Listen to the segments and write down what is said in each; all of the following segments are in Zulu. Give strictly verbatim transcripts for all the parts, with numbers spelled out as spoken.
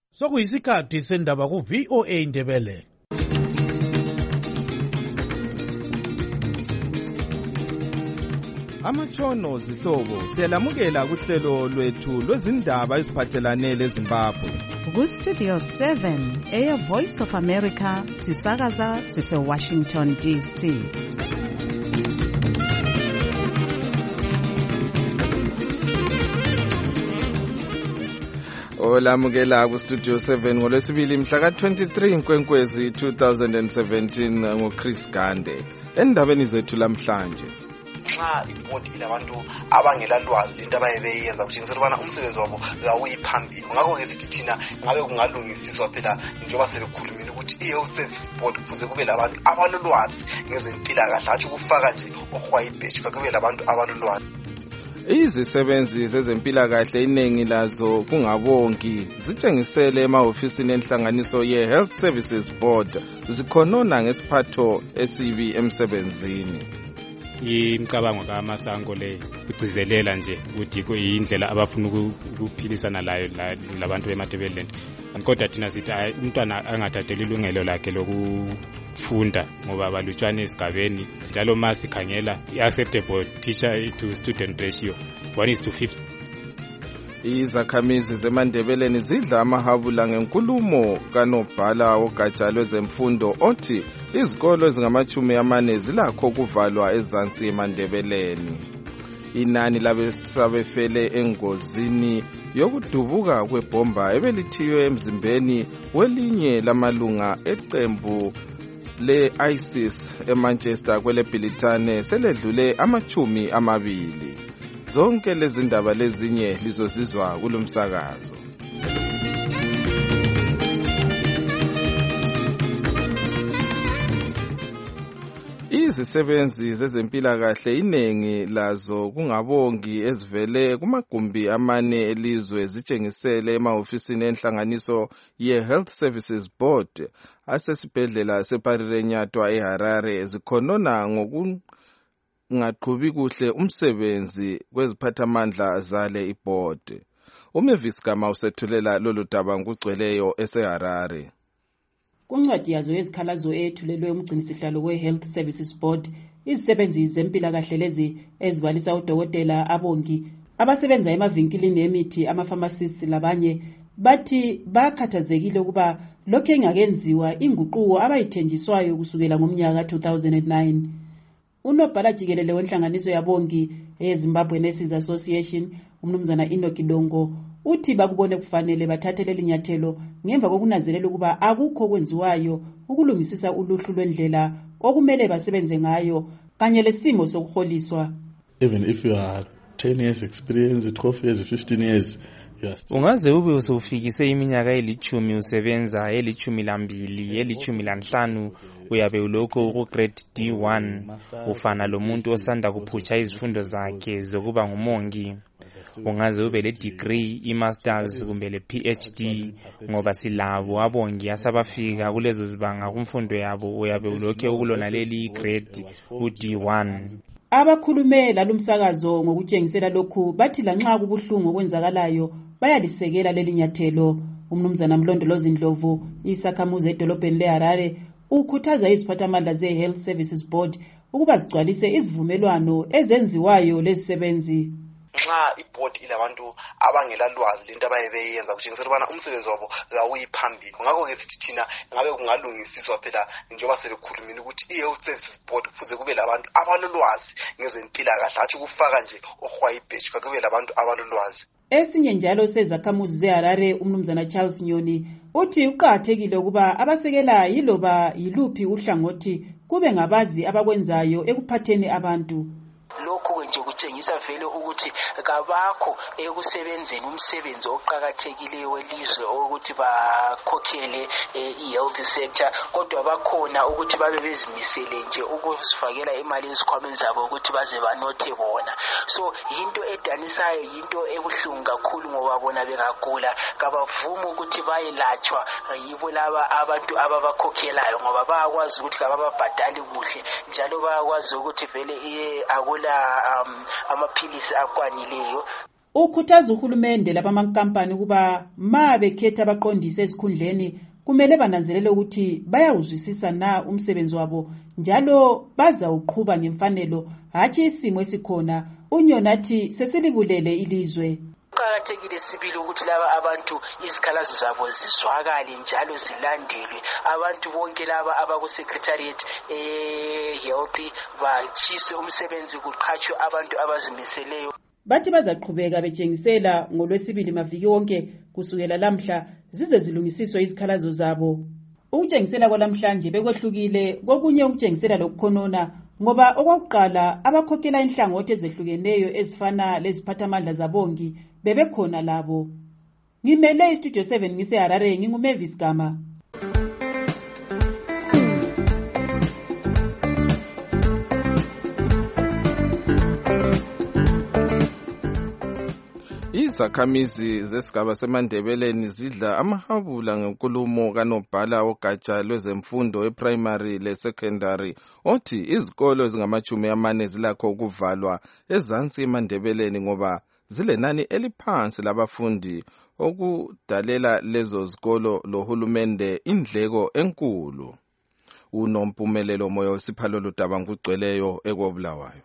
Sokuyisikhathi sendaba ku V O A Ndebele. Amatshono zihlobo siyalamukela kuhlelo lwethu lwezindaba eziphathelane leZimbabwe. Ku Studio seven, Air Voice of America, sisakaza sise Washington D C. Olamukela ku Studio seven ngolwesibili mhla ka twenty-three Nkwenkwezi two thousand seventeen ngoChris Gande. Endabeni zethu lamhlanje. Xa ibhodi ilabantu abangela lwazi into abayebeyenza kutshengisa ukubana umsebenzi wabo awuyiphambili. Ngakho ke sithi thina ngabe kungalungisiswa phela njengoba sebekhulumile ukuthi i-Health Services Board kuze kube labantu abalolwazi ngezempilakahle, athi ukufaka nje ohwayibheshi kube labantu abalolwazi. Izisebenzi zezempilakahle iningi lazo kungabongi zitshengisele emahofisini enhlanganiso ye-Health Services Board zikhonona ngesiphatho esibi emsebenzini. Imicabango kaMasango le igcizelela nje ukuthi kuyindlela abafuna ukuphilisana layo labantu beMatabeleland. Kodwa thina sithi umntwana angathatheli ilungelo lakhe lokufunda ngoba balutshwane esigabeni, njalo masikhangela i-acceptable teacher to student ratio one is to fifty. Izakhamizi zeMandebeleni zidla amahabula ngenkulumo kanobhala wogatsha lwezemfundo othi izikolo ezingamachumi amane zilakho ukuvalwa ezansi eMandebeleni. Inani labesabefele engozini yokudubuka kwebomba ebelithiwe emzimbeni welinye lamalunga eqembu le-ISIS eManchester kweleBhilitane seledlule amachumi amabili. Zonke lezi ndaba lezinye lizozizwa kulomsakazo. Izisebenzi zezempilakahle inengi lazo kungabongi ezivele kumagumbi amane elizwe zitshengisele emahofisini enhlanganiso ye-Health Services Board asesibhedlela seParirenyatwa eHarare zikhonona ngoku ngaqhubi kuhle umsebenzi kweziphathamandla zale iboard. Umavis Gama usethulela lolu daba ngugcweleyo eseHarare. Kuncwadi yazo ezikhalazo ethulelwe umgcinisihlalo we-Health Services Board, izisebenzi zempilakahle lezi ezibalisa udokotela, abongi, abasebenza emavinkilini emithi, ama-pharmacists labanye bathi bakhathazekile ukuba lokho engakenziwa inguquko abayithenjiswayo kusukela ngomnyaka two thousand nine. Unobhala jikelele wenhlanganiso yabongi eZimbabwe Nurses Association, umnumzana Enoch Dongo, uthi bakubone kufanele bathathele linyathelo ngemva kokunazelela ukuba akukho kwenziwayo ukulungisisa uluhlu lwendlela okumele basebenze ngayo kanye lesimo sokuholiswa. Even if you are ten years experience, twelve years, fifteen years, ungaze ube usufikise iminyaka elichumi usebenza, elichumi lambili, elichumi lanhlanu, uyabe ulokho ku grade D one, ufana lomuntu osanda kuphutsha izifundo zakhe zokuba ngumongi. Ungaze ube le degree, i-masters kumbe le P H D, ngoba silabo abongi asabafika kulezo zibanga kumfundo yabo, uyabe ulokho ukulona leli grade u D one. Abakhulume lalumsakazo ngokutshengisela lokhu bathi lanxa kubuhlungu okwenzakalayo bayalisekela leli nyathelo. Umnumzana Mlondolozi Ndlovu, isakhamuzi edolobheni leHarare, ukhuthaza iziphathamandla ze-Health Services Board ukuba zigcwalise izivumelwano ezenziwayo lezisebenzi. Xa ibhodi ilabantu abangela lwazi lento abayebeyenza kutshengisa ukubana umsebenzi wabo awuyiphambili. Ngakho ke sithi thina ngabe kungalungisiswa phela njengoba sebekhulumile ukuthi i-Health Services Board kuze kube labantu abalolwazi ngezempilakahle, athi ukufaka nje ohwayibheshi kube labantu abalolwazi. Esinye njalo sezakhamuzi zeHarare, umnumzana Charles Nyoni, uthi uqhathekile ukuba abasekela yiloba yiluphi uhlangothi kube ngabazi abakwenzayo ekuphatheni abantu. Lokho nje kutshengisa vele ukuthi kabakho ekusebenzeni umsebenzi oqhakathekileyo welizwe ukuthi bakhokhele i-health sector, kodwa bakhona ukuthi babe bezimisele nje ukusifakela imali ezikhwameni zabo ukuthi baze banothe bona. So yinto edanisayo, yinto ebuhlungu kakhulu ngoba bona bengagula kabavuma ukuthi bayelatshwa yibo laba abantu ababakhokhelayo, ngoba bayakwazi ukuthi kabababhadali kuhle, njalo bayakwazi ukuthi vele akula um amaphilisi akwanileyo. Ukhuthaza uhulumende labamankampani ukuba ma bekhetha abaqondisi ezikhundleni kumele bananzelele ukuthi bayawuzwisisa na umsebenzi wabo njalo bazawuqhuba ngemfanelo hatshi isimo esikhona. Unyonathi sesilibulele ilizwe. Kuqakathekile sibili ukuthi laba abantu izikhalazo zabo zizwakale njalo zilandelwe. Abantu bonke laba abaku-secretariat e-health batshise umsebenzi kuqhatshwe abantu abazimiseleyo. Bathi bazaqhubeka betshengisela ngolwesibili maviki wonke kusukela lamhla zize zilungisiswe izikhalazo zabo. Ukutshengisela kwalamhlanje bekwehlukile kokunye ukutshengisela lokukhonona ngoba okwakuqala abakhokhela inhlangothi ezehlukeneyo ezifana leziphathamandla zabongi bebekhona labo. Ngimele iStudio seven ngise-Harare nginguMavis Gama. Izakhamizi zesigaba seMandebeleni zidla amahabula ngenkulumo kanobhala ogatsha lwezemfundo eprimary le-secondary othi izikolo ezingamachumi amane zilakho ukuvalwa ezansi eMandebeleni ngoba zilenani eliphansi labafundi okudalela lezo zikolo lohulumende indleko enkulu. Unompumelelo moyo wesiphalolo dabangugcweleyo ekobulawayo.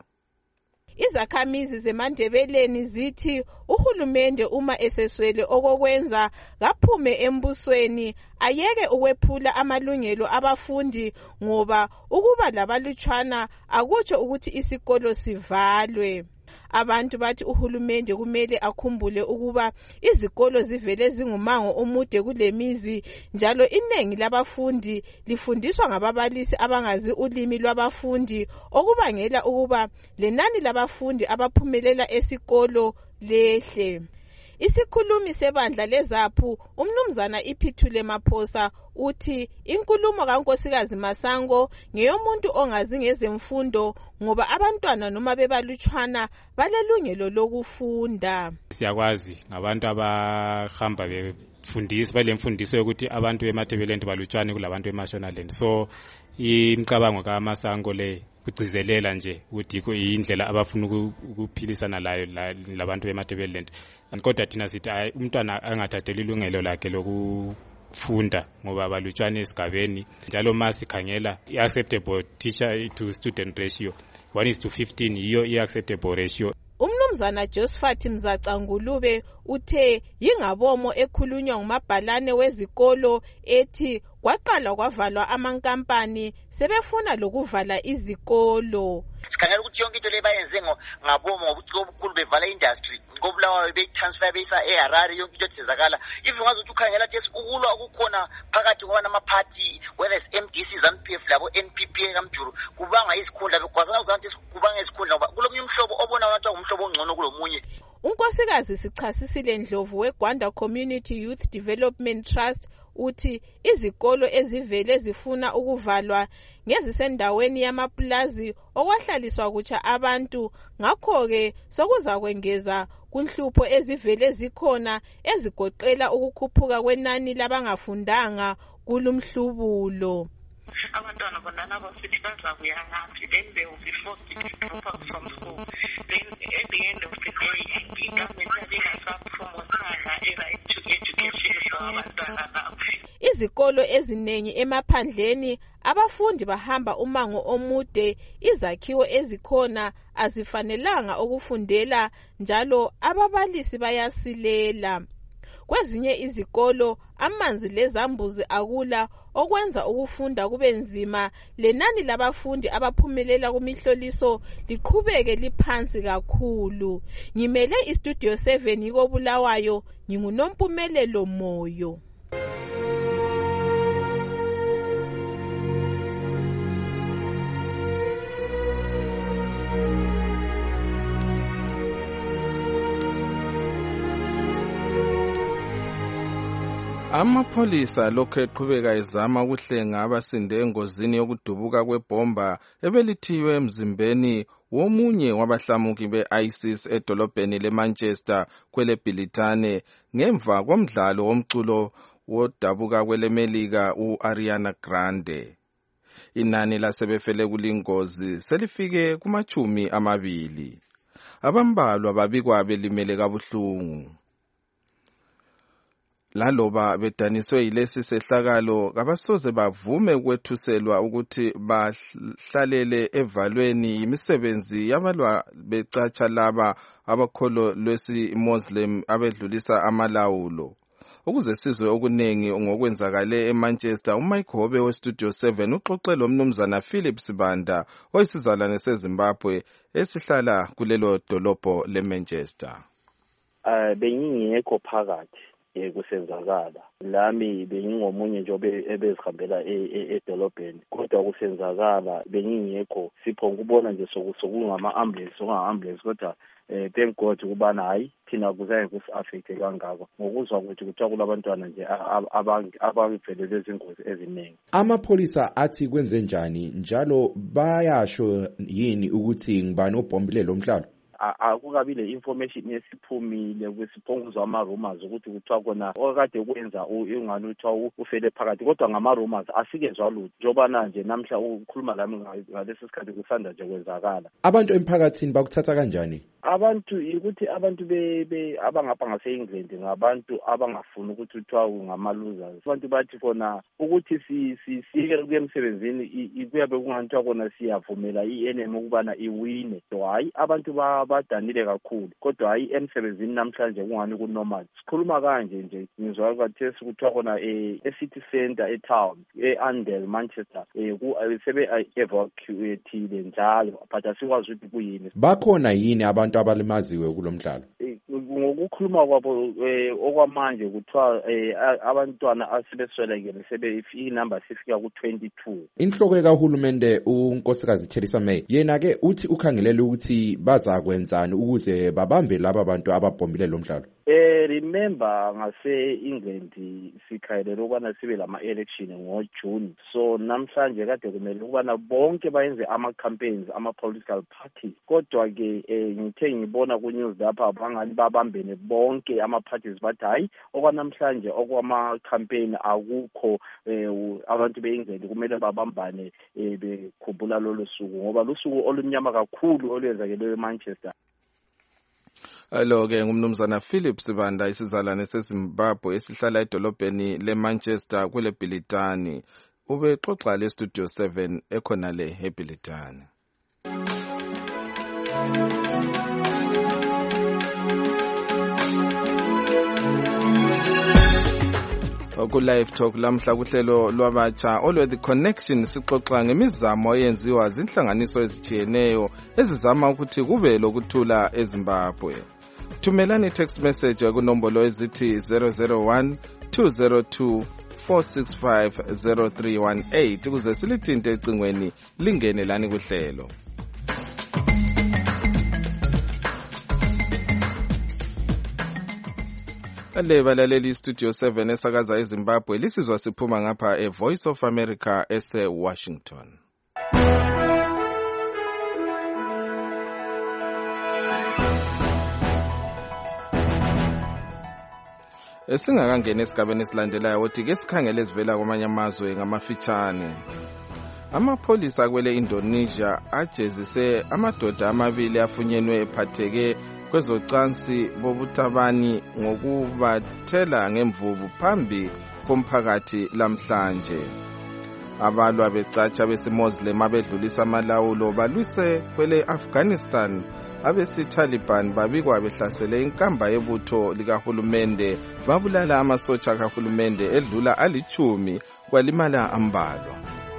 Izakhamizi zeMandebeleni zithi uhulumende uma eseswele okokwenza kaphume embusweni ayeke ukwephula amalungelo abafundi ngoba ukuba labalutshwana akutsho ukuthi isikolo sivalwe. Abantu bathi uhulumende kumele akhumbule ukuba izikolo zivele zingumango omude kulemizi njalo inengi labafundi lifundiswa ngababalisi abangazi ulimi lwabafundi okubangela ukuba lenani labafundi abaphumelela esikolo lehle. Isikhulumi sebandla lezaphu umnumzana Iphithule Maphosa uthi inkulumo kaNkosikazi Masango ngeyomuntu ongazi ngezemfundo ngoba abantwana noma bebalutshwana balelungelo lokufunda. Siyakwazi ngabantu abahamba befundisa balemfundiso yokuthi abantu beMandebeleni balutshwane kulabantu beMashonaland. So imicabango kaMasango le kugcizelela nje ukuthi kuyindlela abafuna ukuphilisana layo labantu beMandebeleni. Kodwa thina sithi umntwana angathatheli ilungelo lakhe lokufunda ngoba balutshwane esigabeni njalo masikhangela i-acceptable teacher to student ratio one is to fifteen yiyo i-acceptable ratio. Umnumzana Josephat Mzacangulube uthe yingabomo ekhulunywa ngumabhalane wezikolo ethi kwaqala kwavalwa amankampani sebefuna lokuvala izikolo. Sikhangela ukuthi yonke into le bayenze ngabomo ngobuciko obukhulu bevala industry ngobulawayo beyitransfer beyisa eHarare yonke into ethezakala. If ungazothi ukhangela ukuthi ukulwa okukhona phakathi kwabantu amaphathi whether it's M D C ZANU P F labo N P P kaMjuru kubanga izikhundla bekwazana ukuthi kubanga izikhundla ngoba kulomnye umhlobo obona ukuthi ngumhlobo ongcono kulomunye. Unkosikazi Sichasisile Ndlovu weGwanda Community Youth Development Trust uthi izikolo ezivele zifuna ukuvalwa ngezisendaweni yamaplazi okwahlaliswa kutsha abantu ngakho ke sokuza kwengeza kunhlupho ezivele zikhona ezigoqela ukukhuphuka kwenani labangafundanga kulumhlubulo. Abantwana bonana basithi bazabuya ngaphi, then they will be forced to drop out from school. Then at the end of the day, the government ingasapromotanga i-right to education for abantwana nabo. Izikolo eziningi emaphandleni abafundi bahamba umango omude, izakhiwo ezikhona azifanelanga ukufundela njalo ababalisi bayasilela. Kwezinye izikolo amanzi lezambuzi akula okwenza ukufunda kube nzima, lenani labafundi abaphumelela kumihloliso liqhubeke liphansi kakhulu. Ngimele iStudio seven ikobulawayo nginguNompumelelo Moyo. Amapholisa lokhu eqhubeka ezama ukuhlenga abasinde engozini yokudubuka kwebomba ebelithiwe emzimbeni womunye wabahlamuki be-ISIS edolobheni leManchester kweleBhilitane ngemva komdlalo womculo wodabuka kwelemelika u-Ariana Grande. Inani lasebefele kulingozi selifike kumachumi amabili. abambalwa babikwa belimele kabuhlungu. Laloba bedaniswe yilesi sehlakalo kabasoze bavume ukwethuselwa ukuthi bahlalele evalweni imisebenzi yabalwa becatsha laba abakholo lwesi Muslim abedlulisa amalawulo. Ukuze sizwe okuningi ngokwenzakale eManchester, uMike Hobe weStudio seven uxoxe lo mnumzana Philip Sibanda oyisizalwane seZimbabwe esihlala kulelo dolobho leManchester. Uh, bengingekho phakathi kusenzakala lami bengingomunye nje ebezihambela edolobheni kodwa kusenzakala bengingekho siphonga ukubona nje sokungama ambulance sokungama ambulance kodwa eh thank God kubana hayi thina kuzange kusi-affecte kangako ngokuzwa ukuthi kuthiwa kulabantwana nje abavelelwe izingozi eziningi. Amapholisa athi kwenze njani njalo bayasho yini ukuthi ngibani obhombile lo mhlalo? Akukabile information esiphumile kwesiphonguzwa ama-rumors ukuthi kuthiwa kona okade kwenza ingane uthiwa ufele phakathi kodwa ngama-rumors asikezwa lutho njobana nje namhla ukhuluma lami ngalesi sikhathi kusanda nje kwenzakala. Abantu emphakathini bakuthatha kanjani? Abantu ukuthi abantu be abangapha ngase-England ngabantu abangafuni ukuthi kuthiwa ngama-losers. Abantu bathi khona ukuthi siyeke kuye emsebenzini kuyabe kungathiwa kona siyavumela i-N M ukubana iwine. Hayi abantu badanile kakhulu kodwa hayi emsebenzini namhlanje kungani kunormal. Sikhuluma kanje nje ngizwa kwathi kuthiwa kona e-City Center e-town e-Andel Manchester ku sebe evacuate njalo but asikwazi ukuthi kuyini. Bakhona yini abantu abalimaziwe kulomdlalo? Ngokukhuluma kwabo okwamanje kuthiwa abantwana asebeswelekele sebe inamba sifika ku twenty-two. Inhloko kahulumende uNkosikazi Theresa May yena ke uthi ukhangelele ukuthi bazakwenzani ukuze babambe laba bantu ababhombile lo mdlalo. Eh remember ngase England sikhayelele ukubana sibe lama election ngoJune, so namhlanje kade kumele ukubana bonke bayenze ama campaigns ama political parties kodwa ke ngithe ngibona ku news lapha abangani babambene bonke ama parties bathi hayi okwanamhlanje okwama campaign akukho abantu beEngland kumele babambane bekhumbula lolu suku ngoba lusuku olumnyama kakhulu olwenzakele eManchester. Alo ke ngumnumzana Philip Sibanda isizalwane seZimbabwe esihlala edolobheni leManchester kule Bhilitani. Ube xoxa le Studio seven ekhona le eBhilitani. Ku live talk lamhla kuhlelo lwabatsha olwe The Connection sixoxa ngemizamo eyenziwa zinhlanganiso ezitshiyeneyo ezizama ukuthi kube lokuthula eZimbabwe. Thumelani text message ku nombolo ezithi zero zero one two zero two four six five zero three one eight ukuze silithinte ecingweni lingene lani kuhlelo. Ale balaleli Studio seven esakaza eZimbabwe lisizwa siphuma ngapha e Voice of America ese Washington. Esingakangena esigabeni esilandelayo wothi ke sikhangele ezivela kwamanye amazwe ngamafitshane. Amapholisa kwele Indonesia ajezise amadoda amabili afunyenwe ephatheke kwezocansi bobutabani ngokubathela ngemvubu phambi komphakathi lamhlanje. Abalwa becatsha besiMuslim abedlulisa amalawulo balwise kwele Afghanistan abesi-Taliban babikwa behlasele inkamba yebutho likahulumende babulala amasotsha kahulumende edlula alichumi kwalimala ambalwa.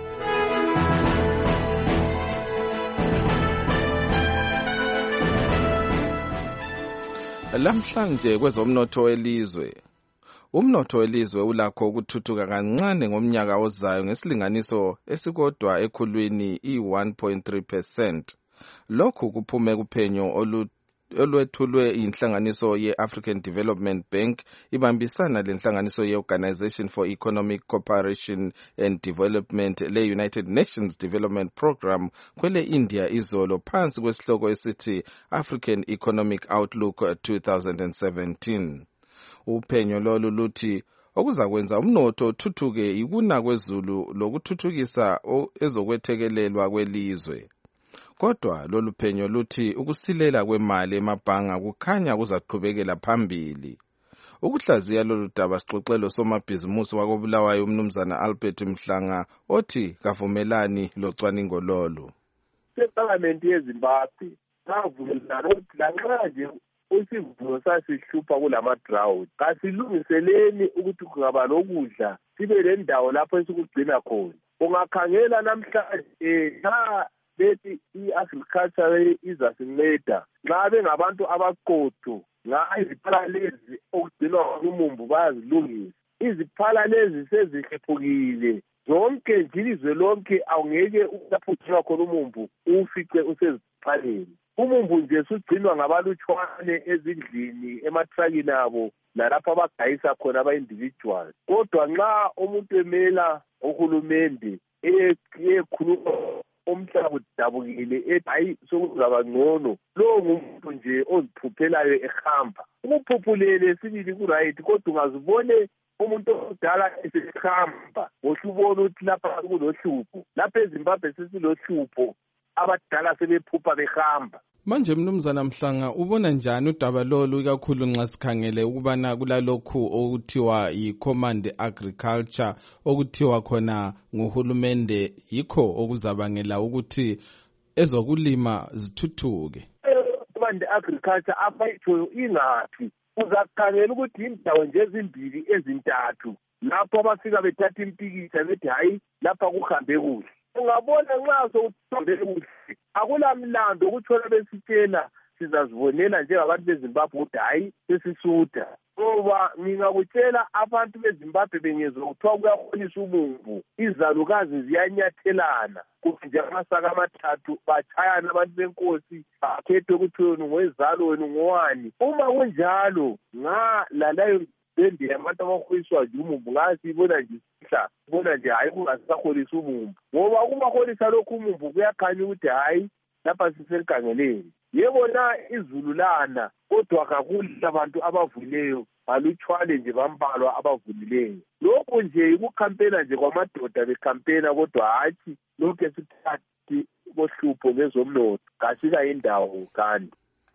Lamhlanje kwezomnotho welizwe. Umnotho welizwe ulakho ukuthuthuka kancane ngomnyaka ozayo ngesilinganiso esikodwa ekhulwini i one point three percent. Lokhu kuphume kuphenyo olwethulwe inhlanganiso ye-African Development Bank ibambisana lenhlanganiso ye-Organization for Economic Cooperation and Development le-United Nations Development Program kwele India izolo phansi kwesihloko esithi African Economic Outlook twenty seventeen. Uphenyo lolu luthi okuzakwenza umnotho uthuthuke ikuna kwezulu lokuthuthukisa ezokwethekelelwa kwelizwe. kodwa lolu phenyo luthi ukusilela kwemali emabhanga kukhanya kuzaqhubekela phambili. Ukuhlaziya lolu daba sixoxelo somabhizimusi wakobulawayo umnumzana Albert Mhlanga othi kavumelani locwaningo lolu. Separlament yeZimbabwe savumelana ukuthi lanxa nje isivuno sasihlupha kulama drought kasilungiseleni ukuthi kungaba lokudla sibe lendawo lapho esikugcina khona. Ungakhangela namhlanje nxa bethi i-agriculture izasinceda nxa bengabantu abaqotho nxa iziphala lezi okugcinwa umumbu bayazilungisa. Iziphala lezi sezihlephukile zonke nje ilizwe lonke awungeke uyaphuthelwa khona umumbu ufice useziphaleni. Umumbu nje sugcinwa ngabalutshwane ezindlini ematrakini abo lalapho abagayisa khona aba-individual. Kodwa nxa umuntu emela uhulumende ekhuluma umhlaba udabukile ethi hayi sokuzaba ngcono, lowo ngumuntu nje oziphuphelayo ehamba. Ukuphuphulele sibili ku-right kodwa ungazibone umuntu omdala esehamba ngohle ubone ukuthi lapha kulohlupho. Lapha eZimbabwe sesilohlupho, abadala sebephupha behamba. Manje mnumzana Mhlanga ubona njani udaba lolu ikakhulu nxa sikhangele ukubana kulalokhu okuthiwa yi-Command Agriculture okuthiwa khona nguhulumende yikho okuzabangela ukuthi ezokulima zithuthuke? Command Agriculture abayithoyo ingaphi? Uzakhangela ukuthi indawo nje ezimbili ezintathu lapho abafika bethatha impikitsha bethi hayi lapha kuhambe kuhle. Ungabona nxa sokuhambe kuhle akulamlando ukuthola besitshela sizazibonela njengabantu beZimbabwe ukuthi hayi sesisuda. Ngoba ngingakutshela abantu beZimbabwe bengezwa kuthiwa kuyaholisa umumbu, izalukazi ziyanyathelana kuthi nje amasaka amathathu batshayana abantu benkosi bakhethwe ukuthi wena ngowezalo wena ngowani. Uma kunjalo nga lalayo bende yabantu abaholiswa nje umumbu ngasibona nje isihla sibona nje hayi kungasaholisa umumbu, ngoba ukumaholisa lokhu umumbu kuyakhanya ukuthi hayi lapha sisenkhangeleni. Yebo na izulu lana kodwa kakula abantu abavuleyo balutshwane nje bambalwa abavulileyo. Lokhu nje ikukhampena nje kwamadoda bekhampena kodwa hathi lokhu esithathi kohlupho ngezomnotho kasika indawo kanti.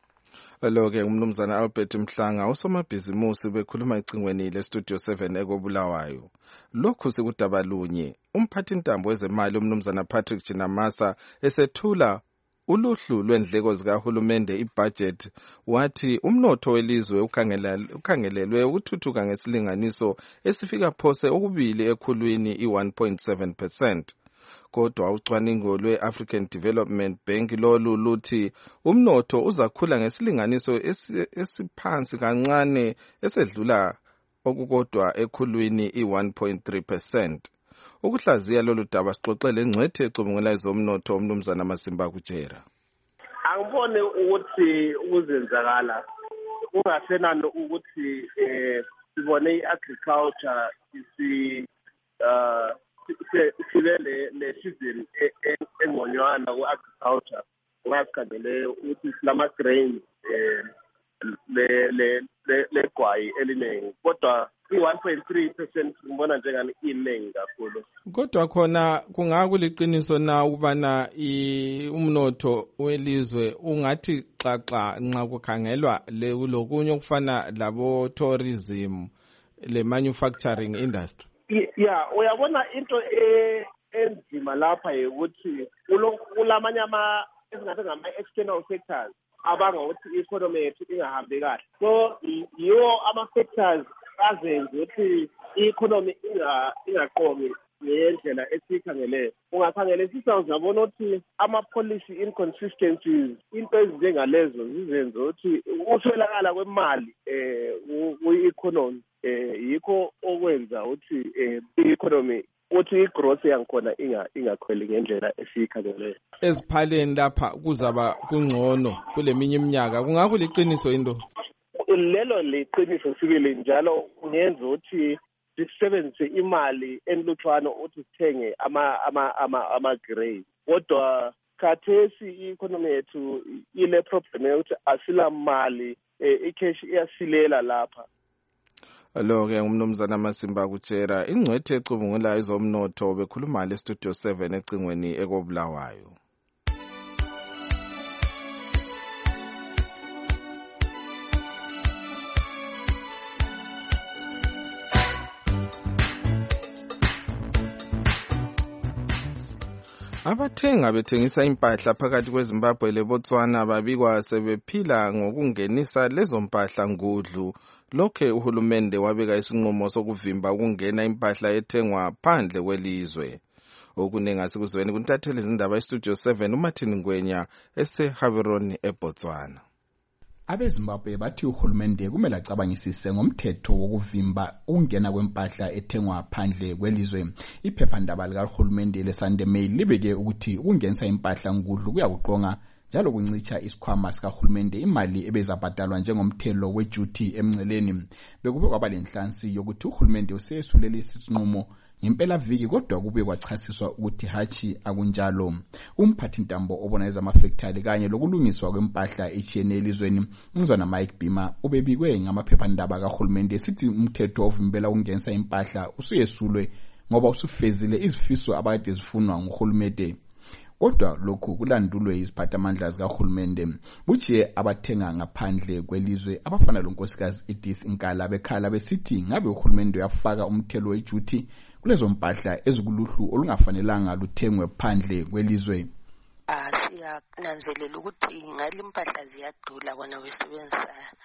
Lo-ke umnumzana Albert Mhlanga usomabhizimusi bekhuluma ecingweni le-Studio seven ekobulawayo. Lokhu sikudaba lunye umphathintambo wezemali umnumzana Patrick Chinamasa esethula uluhlu lwendleko zikahulumende ibudget wathi umnotho welizwe ukhangelelwe ukuthuthuka ngesilinganiso esifika phose okubili ekhulwini i-one point seven percent. Kodwa ucwaningo lwe-African Development Bank lolu luthi umnotho uzakhula ngesilinganiso esiphansi kancane esedlula okukodwa ekhulwini i-one point three percent. Ukuhlaziya lolu daba sixoxele ngcwethi ecubungula ezomnotho umnumzana Masimba Kujera. Angibone ukuthi ukuzenzakala kungasenani ukuthi eh sibone i-agriculture isi uh sile le season engonywana ku-agriculture ungasikhandele ukuthi silama grains eh le le legwayi eliningi kodwa i-one point three percent ngibona njengani iningi kakhulu. Kodwa khona kungakuliqiniso na ukubana umnotho welizwe ungathi xaxa nxa kukhangelwa lokunye okufana labo tourism le manufacturing industry? Yeah, uyabona into enzima lapha ukuthi kulamanye ama ezingathi ngama-external sectors abanga ukuthi i-economy yethu ingahambi kahle. So yiwo ama-factors azenza ukuthi i-economy ingaqomi ngendlela esiyikhangeleyo. Ungakhangele sizabona ukuthi ama-policy inconsistencies into ezinjengalezo zizenza ukuthi ukuswelakala kwemali um kwi-economy um yikho okwenza ukuthi um i-economy uthi i-growth yangikhona ingakhweli ngendlela esiyikhangeleyo. Eziphaleni lapha kuzaba kungcono kule minye iminyaka kungakuliqiniso into? Lelo liqiniso sibili njalo kungenza ukuthi sisebenzise imali enilutshwana ukuthi sithenge ama ama ama ama-grain. Kodwa khathesi i-economy yethu ile problem yokuthi asila mali, i-cash iyasilela lapha. Lo-ke umnumzana Masimba Kujera ingcwethi ecubungula ezomnotho bekhuluma le-Studio seven ecingweni ekobulawayo. Abathenga bethengisa impahla phakathi kweZimbabwe leBotswana babikwa sebephila ngokungenisa lezo mpahla ngudlu. Lokhe uhulumende wabeka isinqumo sokuvimba ukungena impahla ethengwa phandle kwelizwe. Okuningi asikuzweni kuntatheli izindaba eStudio seven uMartin Ngwenya eseHaveroni eBotswana. AbeZimbabwe bathi uhulumende kumele acabangisise ngomthetho wokuvimba ukungena kwempahla ethengwa phandle kwelizwe. Iphephandaba likahulumende leSunday Mail libeke ukuthi ukungenisa impahla ngudlu kuyakuqonga njalo kuncicha isikhwama sikahulumende imali ebezabhadalwa njengomthelo weduty emnceleni. Bekube kwaba lenhlansi yokuthi uhulumende useyesulele isinqumo ngempela viki kodwa kube kwachasiswa ukuthi hachi akunjalo. Umphathi ntambo obona ezamafactory kanye lokulungiswa kwempahla echiyene elizweni umzwana Mike Bima ubebikwe ngamaphephandaba kahulumende esithi umthetho ovimbela ukungenisa impahla usuyesulwe ngoba usufezile izifiso abade zifunwa nguhulumende. Kodwa lokhu kulandulwe iziphathamandla zikahulumende. Buchiye abathenga ngaphandle kwelizwe abafana lonkosikazi Edith Nkala bekhala besithi ngabe uhulumende uyafaka umthelo weduty kulezo mpahla ezikuluhlu olungafanelanga luthengwe phandle kwelizwe. Siyananzelela ukuthi ngali impahla ziyadula bona besebenzisa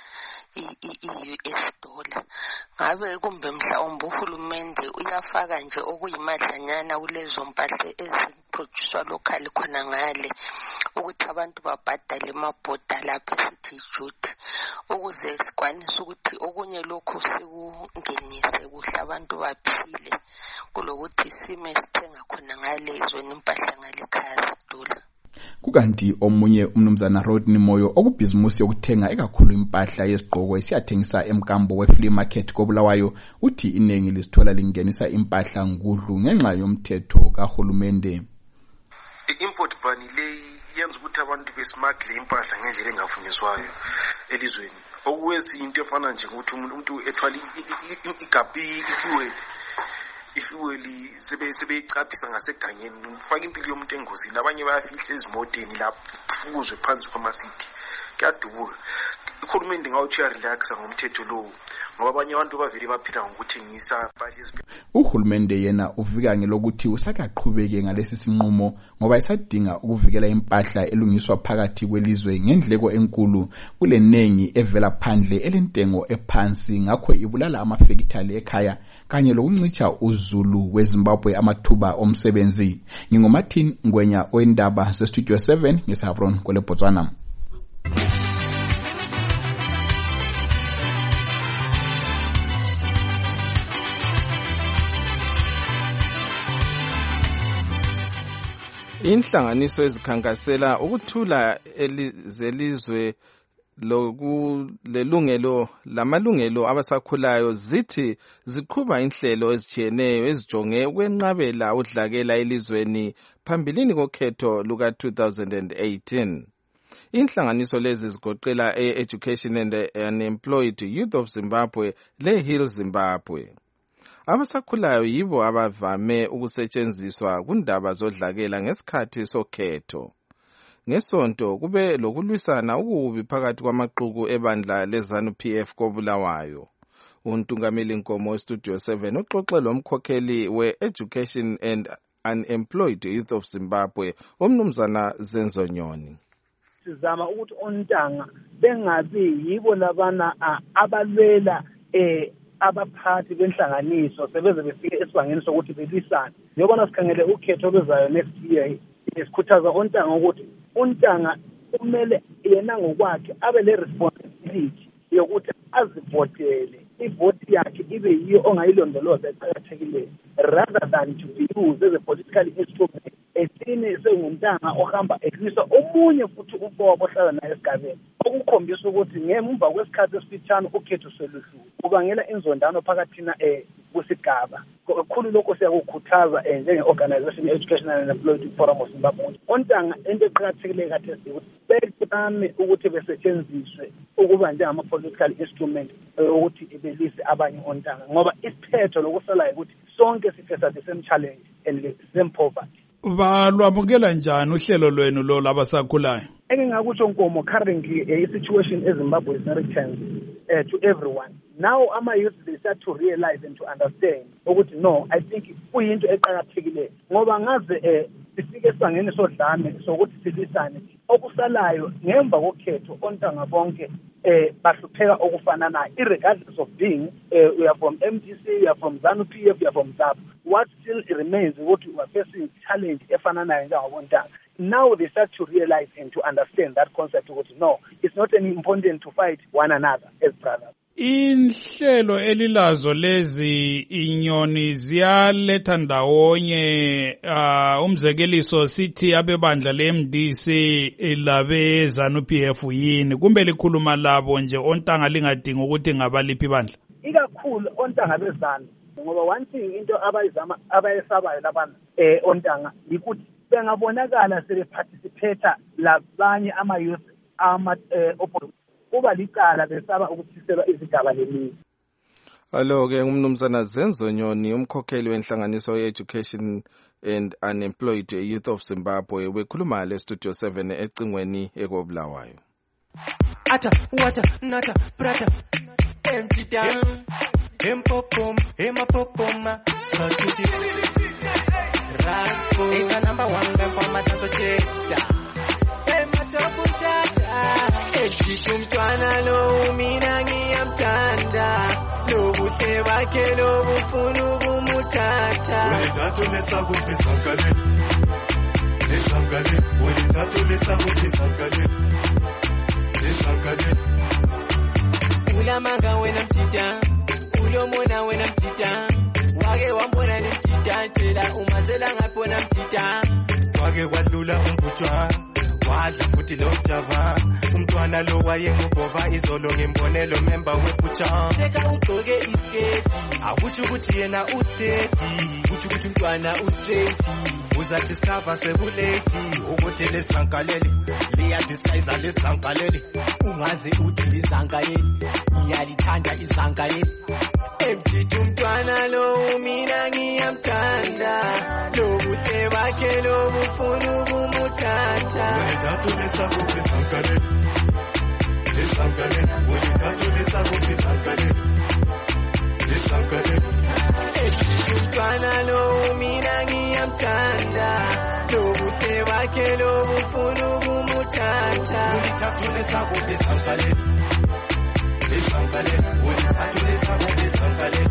i-U S dollar. Ngabe kumbe mhlawumbe uhulumende uyafaka nje okuyimadlanyana kulezo mpahla eziproduced local khona ngale ukuthi abantu babhadale amabhoda lapha esithi duty ukuze sikwanise ukuthi okunye lokhu sikungenise kuhle abantu baphile kulokuthi sime sithenga khona ngale izweni impahla ngale khaya zidula. Kukanti omunye umnumzana Rodney Moyo okubhizimusi yokuthenga ekakhulu impahla yezigqoko esiyathengisa emkambo we-flea market koBulawayo uthi inengi lisithola lingenisa impahla ngudlu ngenxa yomthetho kahulumende. I-import ban le yenza ukuthi abantu besmuggle impahla ngendlela engavunyezwayo elizweni. Okuwezinto efana nje ukuthi umuntu ethwala igabhi ifuel ifueli sebe sebeyicaphisa ngasegangeni ufaka impilo yomuntu engozini abanye bayafihla ezimoteni lapho kufuzwe phansi kwamasidi kuyadubuka. Uhulumende ngawuchiya relaxa ngomthetho lo ngoba abanye abantu bavele baphila ngokuthengisa impahla. Uhulumende yena uvika ngelokuthi usakaqhubeke ngalesi sinqumo ngoba isadinga ukuvikela impahla elungiswa phakathi kwelizwe ngendleko enkulu kulenengi evela phandle elentengo ephansi ngakho ibulala amafactory ekhaya kanye lokuncicha uzulu weZimbabwe amathuba omsebenzi. NgingoMartin Ngwenya oindaba zeStudio seven ngeSabrona kweleBotswana. Inhlanganiso ezikhankasela ukuthula elizelizwe lokulelungelo lamalungelo abasakhulayo zithi ziqhuba inhlelo ezijiyeneyo ezijonge ukwenqabela udlakela elizweni phambilini kokhetho luka two thousand eighteen. Inhlanganiso lezi zigoqela e-Education and Unemployed Youth of Zimbabwe le-Heal Zimbabwe. Abasakhulayo yibo abavame ukusetshenziswa kundaba zodlakela ngesikhathi sokhetho. Ngesonto kube lokulwisana ukubi phakathi kwamaxuku ebandla leZanu-P F koBulawayo. Untungameli Nkomo weStudio seven uxoxe lomkhokheli we-Education and Unemployed Youth of Zimbabwe umnumzana Zenzo Nyoni. Sizama ukuthi ontanga bengabi yibo labana abalwela eh abaphathi benhlanganiso sebeze befike esibangeni sokuthi belisana. Njengoba sikhangele ukhetho lwezayo next year esikhuthaza ontanga ukuthi untanga kumele yena ngokwakhe abe le responsibility yokuthi azivotele ivoti yakhe ibe yiyo ongayilondoloza eqhakathekileyo rather than to be used as a political instrument. Esine senguntanga ohamba ehlisa omunye futhi umfowabo ohlala naye esigabeni okukhombisa ukuthi ngemva kwesikhathi esifitshane ukhetho seludlule kubangela inzondano phakathi na eh kusigaba. Kakhulu lokho siyakukhuthaza eh njenge-organization Education and Unemployed Forum of Zimbabwe. Ontanga into eqhakathekileyo kade ukuthi became ukuthi besetshenziswe ukuba njengama-political instrument ukuthi ibelise abanye ontanga ngoba isiphetho lokusala ukuthi sonke sifesa the same challenge and the same poverty. Balwamukela njani uhlelo lwenu lo labasakhulayo? Engingakusho Nkomo currently a situation in Zimbabwe is very tense uh, to everyone. Now ama youth they start to realize and to understand ukuthi no, I think kuyinto eqhakathekile ngoba ngaze eh esibangeni sodlame sokuthi silisane. Okusalayo ngemva kokhetho ontanga bonke eh bahlupheka okufananayo irregardless of being uh, we are from M D C, we are from ZANU P F, we are from Z A P. What still remains ukuthi we are facing challenge efananayo njengabontanga. Now they start to realize and to understand that concept ukuthi no, it's not any important to fight one another as brothers. Inhlelo elilazo lezi inyoni ziyaletha ndawonye uh, umzekeliso sithi abebandla le-M D C labe ZANU P F yini kumbe likhuluma labo nje ontanga lingadingi ukuthi ngabaliphi bandla ikakhulu ontanga bezanu ngoba one thing into abayizama abayesabayo labana eh ontanga ukuthi bengabonakala sebeparticipate labanye ama youth ama eh, kuba licala besaba ukuthiselwa izigaba lemizi. Alo ke umnumzana Zenzo Nyoni umkhokheli wenhlanganiso ye-Education and Unemployed Youth of Zimbabwe wekhuluma le Studio seven ecingweni ekobulawayo. Ata wata nata prata empty down empopom emapopoma strategy raspo it's a number one for my dance cheta umntwana lo mina ngiyamthanda lobuhle bakhe lobufuna ukumuthatha ulithathu lesakuphi sankale lesankale ulithathu lesakuphi sankale lesankale ulamanga wena mtita ulomona wena mtita wake wambona ni mtita tela umazela ngapona mtita wake kwadlula umbutshwa wadla futhi lo java umntwana lo wayengubhova izolo ngembonelo member webucha seka ugcoke isketi akuthi ukuthi yena ustedi uthi ukuthi umntwana ustraight uza discover sebuleti ukuthi lesankaleli liya disguise lesankaleli ungaze uthi lisankaleli ngiyalithanda isankaleli emjithi umntwana lo mina ngiyamthanda lobuhle bakhe lobufuna ukumuthatha ulithathu lesakuphi sankale lesankale ulithathu lesakuphi sankale lesankale umntwana lo mina ngiyamthanda lobuhle bakhe lobufuna ukumuthatha ulithathu lesakuphi sankale lesankale ulithathu lesakuphi sankale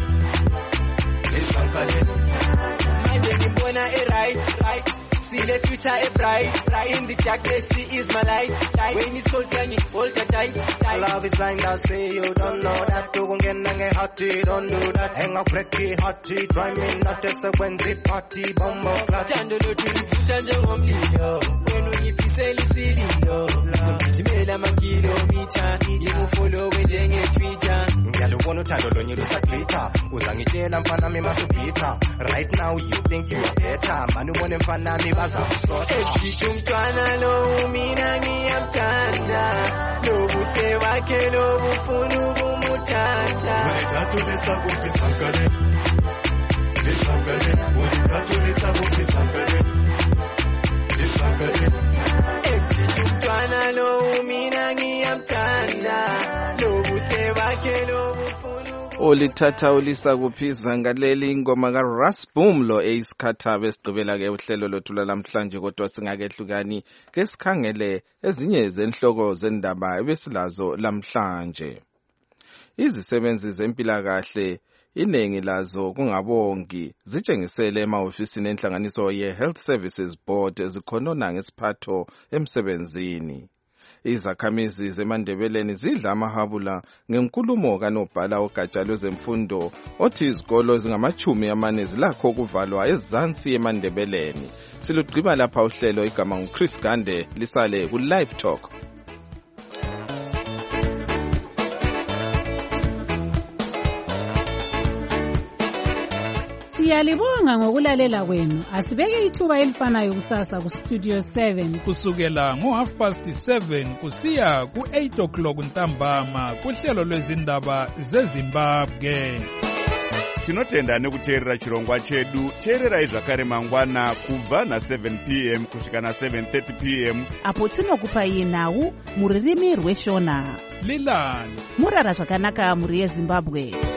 lesankale manje ngimbona e-right right see the future a bright, bright in the darkness, she is my light, light. When it's cold, Johnny, hold her tight, tight. Love is blind, I say you don't know that. You gon' get nang hotty, don't do that. Hang up, breaky, hotty, try me not as a Wednesday party, bombo clat. Chandolo to the future, John Lilo. When we be selling Sililo, Jimela Makilomita, you will follow with Jenge Twitter. Yalo wono chandolo nyo do saklita. Uzangitela mfana mi masupita. Right now you think you are better. Manu wone mfana mi Ejithi umntwana lo mina ngiyamthanda lobuhle bakhe lobufuna ukumuthatha ulithathu lesakuphi sankale lesankale ulithathu lesakuphi sankale lesankale ejithi umntwana lo mina ngiyamthanda lobuhle bakhe lobufuna olithatha ulisa kuphiza ngaleli ingoma kaRasboom lo eyisikhathabe esigqibela ke uhlelo lothu lamhlanje kodwa singakehlukani ke sikhangele ezinye zenhloko zendaba ebesilazo lamhlanje. Izisebenzi zempilakahle iningi lazo kungabongi zitshengisele emahofisini enhlanganiso ye-Health Services Board ezikhonona ngesiphatho emsebenzini. Izakhamizi zeMandebeleni zidla amahabula ngenkulumo kanobhala ogatsha lwezemfundo othi izikolo zingamachumi amane zilakho ukuvalwa ezansi eMandebeleni. Silugqiba lapha uhlelo igama nguChris Gande lisale ku Live Talk. Siyalibonga ngokulalela kwenu. Asibeke ithuba elifanayo kusasa ku Studio seven kusukela ngo half past seven kusiya ku eight o'clock ntambama kuhlelo lwezindaba zeZimbabwe. Tinotenda nekuteerera chirongwa chedu. Teererai zvakare mangwana kubva na seven p m kusvika na seven thirty p m apo tinokupai nhau muririmi rweshona. Lilani murara zvakanaka muri yeZimbabwe.